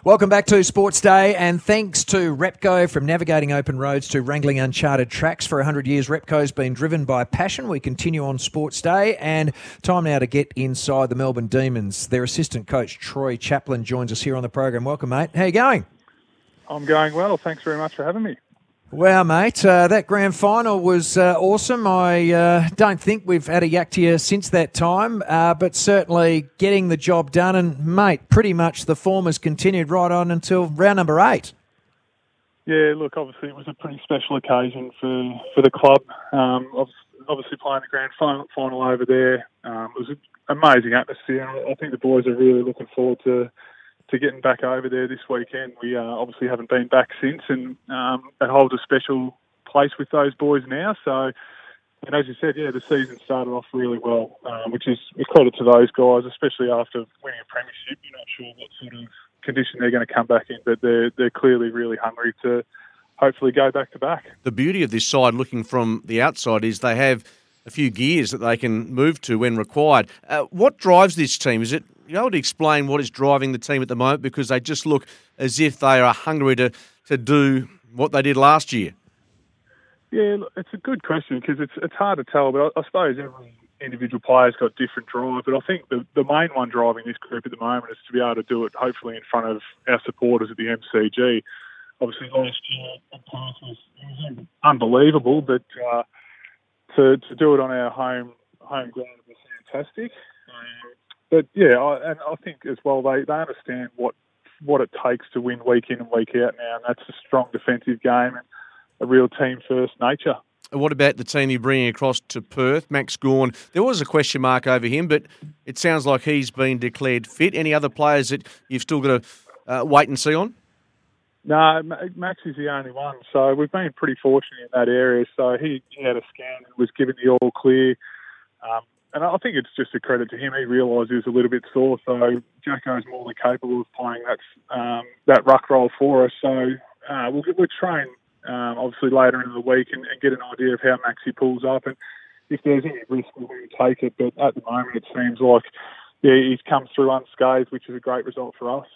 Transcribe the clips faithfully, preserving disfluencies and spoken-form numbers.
Welcome back to Sports Day, and thanks to Repco. From navigating open roads to wrangling uncharted tracks for one hundred years, Repco's been driven by passion. We continue on Sports Day, and time now to get inside the Melbourne Demons. Their assistant coach, Troy Chaplin, joins us here on the program. Welcome, mate. How you going? I'm going well. Thanks very much for having me. Wow, mate, uh, that grand final was uh, awesome. I uh, don't think we've had a yak to you since that time, uh, but certainly getting the job done. And, mate, pretty much the form has continued right on until round number eight. Yeah, look, obviously it was a pretty special occasion for, for the club. Um, obviously playing the grand final, final over there. Um, it was an amazing atmosphere. I think the boys are really looking forward to to getting back over there this weekend. We uh, obviously haven't been back since, and um, it holds a special place with those boys now. So, and as you said, yeah, the season started off really well, um, which is a credit to those guys, especially after winning a premiership. You're not sure what sort of condition they're going to come back in, but they're they're clearly really hungry to hopefully go back to back. The beauty of this side, looking from the outside, is they have a few gears that they can move to when required. Uh, what drives this team? Is it you able to explain what is driving the team at the moment? Because they just look as if they are hungry to, to do what they did last year. Yeah, it's a good question because it's it's hard to tell, but I, I suppose every individual player's got different drive. But I think the, the main one driving this group at the moment is to be able to do it hopefully in front of our supporters at the M C G. Obviously last year at Perth was, was unbelievable, but uh, to to do it on our home home ground was fantastic. Um, But yeah, I, and I think as well they, they understand what what it takes to win week in and week out now, and that's a strong defensive game and a real team first nature. And what about the team you're bringing across to Perth, Max Gawn? There was a question mark over him, but it sounds like he's been declared fit. Any other players that you've still got to uh, wait and see on? No, Max is the only one. So we've been pretty fortunate in that area. So he, he had a scan and was given the all clear. Um, And I think it's just a credit to him. He realised he was a little bit sore, so Jacko's more than capable of playing that um, that ruck role for us. So uh, we'll, we'll train um, obviously later in the week and, and get an idea of how Maxi pulls up, and if there's any risk, we'll take it. But at the moment, it seems like yeah, he's come through unscathed, which is a great result for us.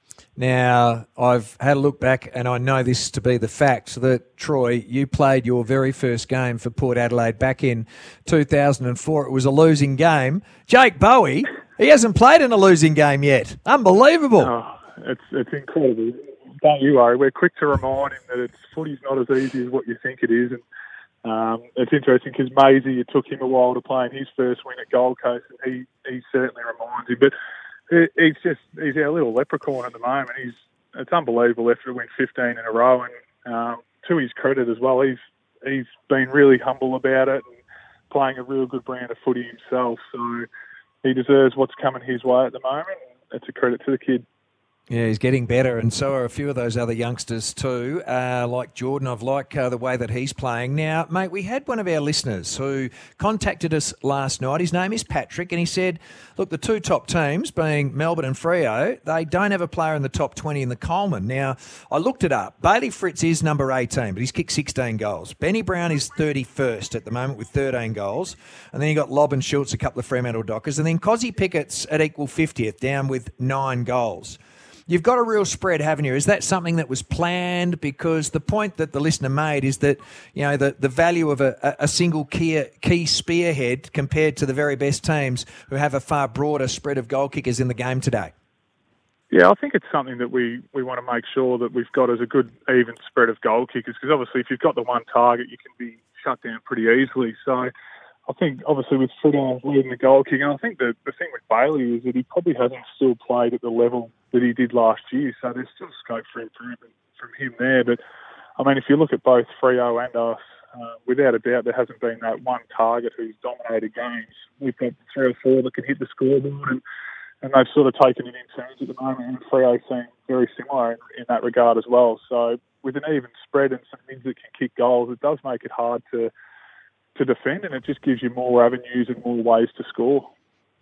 Now, I've had a look back, and I know this to be the fact that, Troy, you played your very first game for Port Adelaide back in two thousand four. It was a losing game. Jake Bowie, he hasn't played in a losing game yet. Unbelievable. Oh, it's it's incredible. Don't you worry. We're quick to remind him that it's footy's not as easy as what you think it is. And um, it's interesting because Maisie, it took him a while to play in his first win at Gold Coast, and he, he certainly reminds him. But he's just he's our little leprechaun at the moment. He's it's unbelievable after to win fifteen in a row, and um, to his credit as well, he's he's been really humble about it and playing a real good brand of footy himself. So he deserves what's coming his way at the moment. It's a credit to the kid. Yeah, he's getting better, and so are a few of those other youngsters too, uh, like Jordan. I've liked uh, the way that he's playing. Now, mate, we had one of our listeners who contacted us last night. His name is Patrick, and he said, look, the two top teams, being Melbourne and Freo, they don't have a player in the top twenty in the Coleman. Now, I looked it up. Bailey Fritz is number eighteen, but he's kicked sixteen goals. Benny Brown is thirty-first at the moment with thirteen goals. And then you got Lob and Schultz, a couple of Fremantle Dockers. And then Cozzy Pickett's at equal fiftieth, down with nine goals. You've got a real spread, haven't you? Is that something that was planned? Because the point that the listener made is that, you know, the, the value of a, a single key, key spearhead compared to the very best teams who have a far broader spread of goal kickers in the game today. Yeah, I think it's something that we, we want to make sure that we've got as a good even spread of goal kickers, because obviously if you've got the one target, you can be shut down pretty easily. So I think, obviously, with Frito leading the goal kick, and I think the, the thing with Bailey is that he probably hasn't still played at the level that he did last year, so there's still scope for improvement from him there. But, I mean, if you look at both Freo and us, uh, without a doubt, there hasn't been that one target who's dominated games. We've got three or four that can hit the scoreboard, and, and they've sort of taken it in turns at the moment, and Freo seem very similar in, in that regard as well. So, with an even spread and some mids that can kick goals, it does make it hard to to defend, and it just gives you more avenues and more ways to score.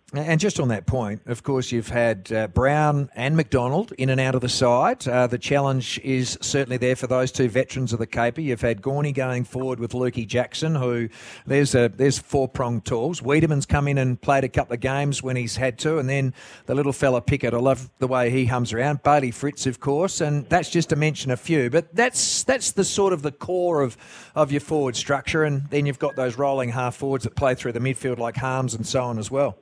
And just on that point, of course, you've had uh, Brown and McDonald in and out of the side. Uh, the challenge is certainly there for those two veterans of the Caper. You've had Gorney going forward with Lukey Jackson, who there's a, there's four-pronged tools. Wiedemann's come in and played a couple of games when he's had to, and then the little fella Pickett, I love the way he hums around. Bailey Fritz, of course, and that's just to mention a few. But that's that's the sort of the core of, of your forward structure, and then you've got those rolling half-forwards that play through the midfield like Harms and so on as well.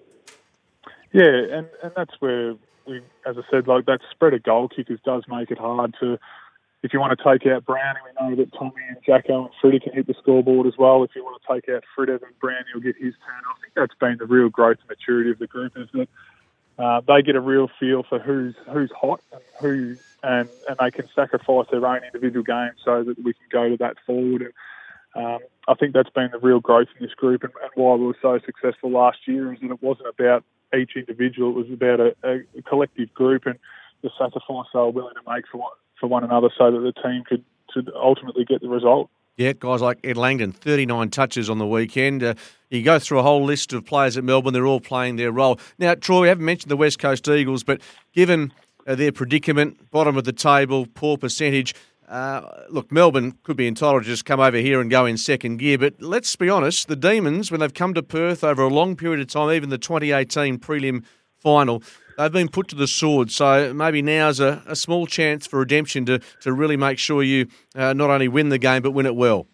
Yeah, and, and that's where we, as I said, like that spread of goal kickers does make it hard to. If you want to take out Brownie, we know that Tommy and Jacko and Freddie can hit the scoreboard as well. If you want to take out Freddie, then Brownie will get his turn. I think that's been the real growth and maturity of the group, is that uh, they get a real feel for who's who's hot and who, and, and they can sacrifice their own individual games so that we can go to that forward. And um, I think that's been the real growth in this group, and, and why we were so successful last year is that it wasn't about each individual. It was about a, a collective group and the sacrifice they were willing to make for one, for one another so that the team could, could ultimately get the result. Yeah, guys like Ed Langdon, thirty-nine touches on the weekend. Uh, you go through a whole list of players at Melbourne, they're all playing their role. Now, Troy, we haven't mentioned the West Coast Eagles, but given uh, their predicament, bottom of the table, poor percentage, Uh, look, Melbourne could be entitled to just come over here and go in second gear, but let's be honest, the Demons, when they've come to Perth over a long period of time, even the twenty eighteen prelim final, they've been put to the sword. So maybe now's a, a small chance for redemption to, to really make sure you uh, not only win the game, but win it well.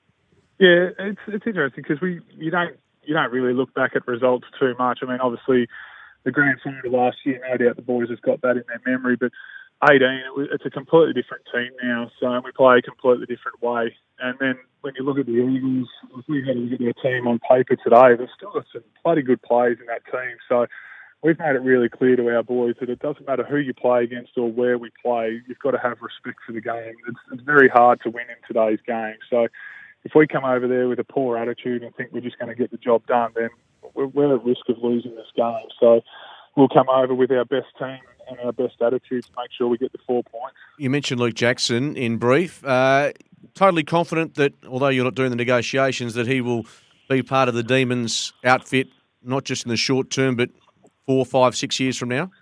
Yeah, it's it's interesting because we you don't you don't really look back at results too much. I mean, obviously, the grand final last year, no doubt the boys have got that in their memory, but eighteen, it's a completely different team now, so we play a completely different way. And then when you look at the Eagles, if we had a look at their team on paper today, there's still got some bloody good players in that team. So we've made it really clear to our boys that it doesn't matter who you play against or where we play, you've got to have respect for the game. It's, it's very hard to win in today's game. So if we come over there with a poor attitude and think we're just going to get the job done, then we're, we're at risk of losing this game. So we'll come over with our best team and our best attitude to make sure we get the four points. You mentioned Luke Jackson in brief. Uh, totally confident that, although you're not doing the negotiations, that he will be part of the Demons outfit, not just in the short term, but four, five, six years from now?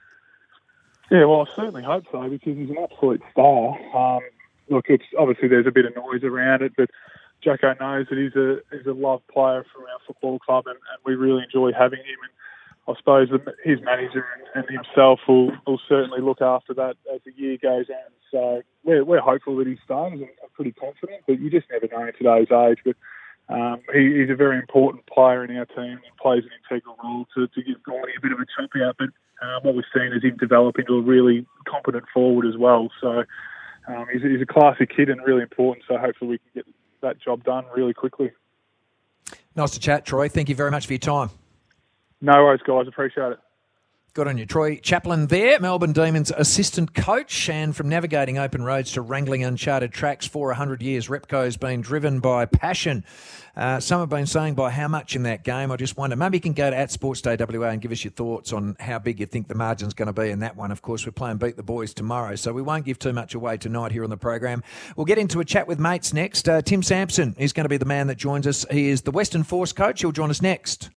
Yeah, well, I certainly hope so, because he's an absolute star. Um, look, it's obviously there's a bit of noise around it, but Jacko knows that he's a he's a loved player from our football club, and, and we really enjoy having him. And I suppose the, his manager and, and himself will, will certainly look after that as the year goes on. So we're, we're hopeful that he stays, and I'm pretty confident, but you just never know in today's age. But um, he, he's a very important player in our team and plays an integral role to, to give Gordy a bit of a chop out. But uh, what we've seen is him develop into a really competent forward as well. So um, he's, he's a classy kid and really important, so hopefully we can get that job done really quickly. Nice to chat, Troy. Thank you very much for your time. No worries, guys. Appreciate it. Good on you. Troy Chaplin there, Melbourne Demons assistant coach, and from navigating open roads to wrangling uncharted tracks for one hundred years, Repco's been driven by passion. Uh, some have been saying by how much in that game. I just wonder, maybe you can go to at Sports Day W A and give us your thoughts on how big you think the margin's going to be in that one. Of course, we're playing Beat the Boys tomorrow, so we won't give too much away tonight here on the program. We'll get into a chat with mates next. Uh, Tim Sampson is going to be the man that joins us. He is the Western Force coach. He'll join us next.